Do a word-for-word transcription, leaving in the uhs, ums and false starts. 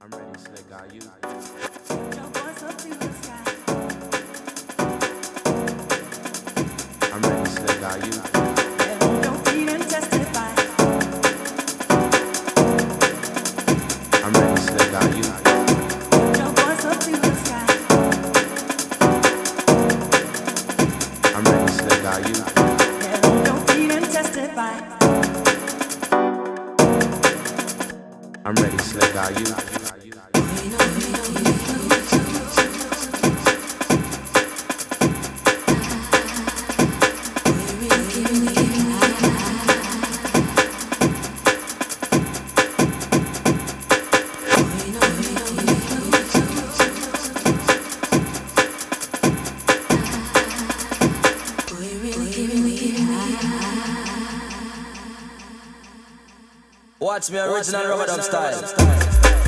I'm ready, slick, are you? I'm ready, slick, are you? I'm ready, slick, are you? I'm ready, slick, are you? I'm ready, slick, are you? Watch me original rubber dub style.